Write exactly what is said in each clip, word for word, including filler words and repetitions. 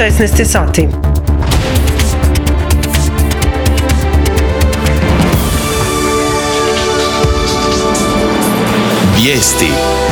šesnaest je sati. Vijesti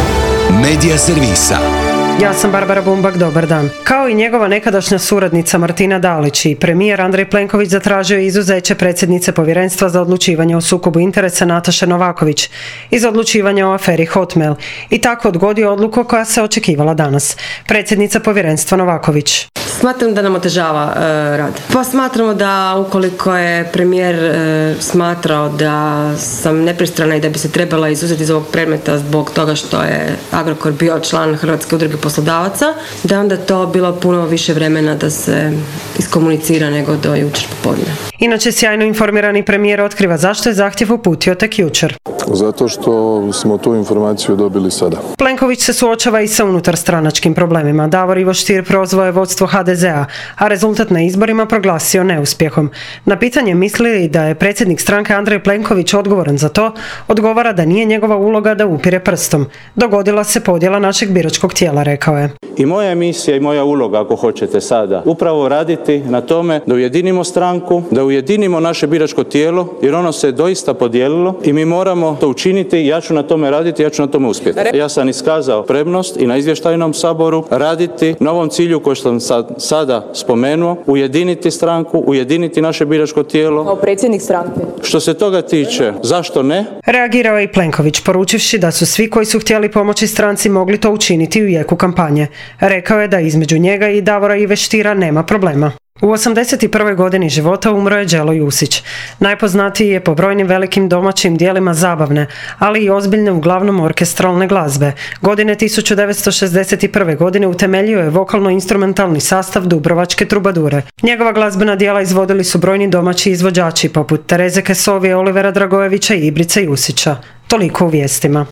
Medija servisa. Ja sam Barbara Bumbak, dobar dan. Kao i njegova nekadašnja suradnica Martina Dalić i premijer Andrej Plenković zatražio je izuzeće predsjednice Povjerenstva za odlučivanje o sukobu interesa Nataše Novaković iz odlučivanja o aferi Hotmail i tako odgodio odluku koja se očekivala danas. Predsjednica Povjerenstva Novaković. Smatram da nam otežava e, rad. Pa smatramo da ukoliko je premijer e, smatrao da sam nepristrana i da bi se trebala izuzeti iz ovog predmeta zbog toga što je Agrokor bio član Hrvatske udruge poslodavaca, da je onda to bilo puno više vremena da se iskomunicira nego do jučer popodne. Inače, sjajno informirani premijer otkriva zašto je zahtjev uputio tek jučer. Zato što smo tu informaciju dobili sada. Plenković se suočava i sa unutarstranačkim problemima. Davor Ivo Stier prozvao je vodstvo ha de zea, a rezultat na izborima proglasio neuspjehom. Na pitanje misli li da je predsjednik stranke Andrej Plenković odgovoran za to, odgovara da nije njegova uloga da upire prstom. Dogodila se podjela našeg biračkog tijela, rekao je. I moja misija i moja uloga, ako hoćete sada, upravo raditi na tome da ujedinimo stranku, da ujedinimo naše biračko tijelo, jer ono se doista podijelilo i mi moramo to učiniti. Ja ću na tome raditi, ja ću na tome uspjeti. Ja sam iskazao spremnost i na izvještajnom saboru raditi na ovom cilju koji sam sad, sada spomenuo, ujediniti stranku, ujediniti naše biračko tijelo. Kao predsjednik stranke. Što se toga tiče, zašto ne? Reagirao je i Plenković, poručivši da su svi koji su htjeli pomoći stranci mogli to učiniti u jeku kampanje. Rekao je da između njega i Davora Ive Stiera nema problema. U osamdeset prvoj godini života umro je Đelo Jusić. Najpoznatiji je po brojnim velikim domaćim dijelima zabavne, ali i ozbiljne uglavnom orkestralne glazbe. Godine tisuću devetsto šezdeset prve. godine utemeljio je vokalno-instrumentalni sastav Dubrovačke trubadure. Njegova glazbena djela izvodili su brojni domaći izvođači poput Tereze Kesovije, Olivera Dragojevića i Ibrice Jusića. Toliko u vijestima.